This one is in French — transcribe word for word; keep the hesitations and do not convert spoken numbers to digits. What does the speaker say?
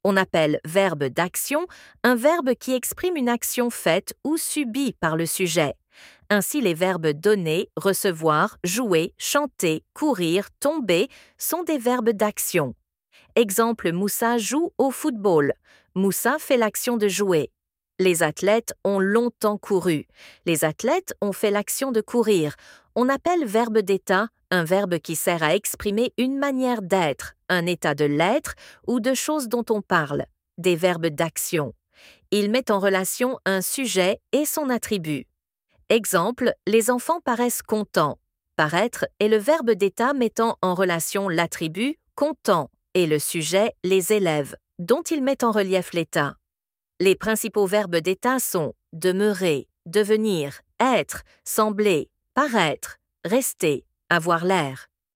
On appelle verbe d'action un verbe qui exprime une action faite ou subie par le sujet. Ainsi, les verbes donner, recevoir, jouer, chanter, courir, tomber sont des verbes d'action. Exemple, Moussa joue au football. Moussa fait l'action de jouer. Les athlètes ont longtemps couru. Les athlètes ont fait l'action de courir. On appelle verbe d'état un verbe qui sert à exprimer une manière d'être, un état de l'être ou de choses dont on parle, des verbes d'action. Il met en relation un sujet et son attribut. Exemple, les enfants paraissent contents. Paraître est le verbe d'état mettant en relation l'attribut content et le sujet les élèves, dont il met en relief l'état. Les principaux verbes d'état sont demeurer, devenir, être, sembler, paraître, rester, avoir l'air.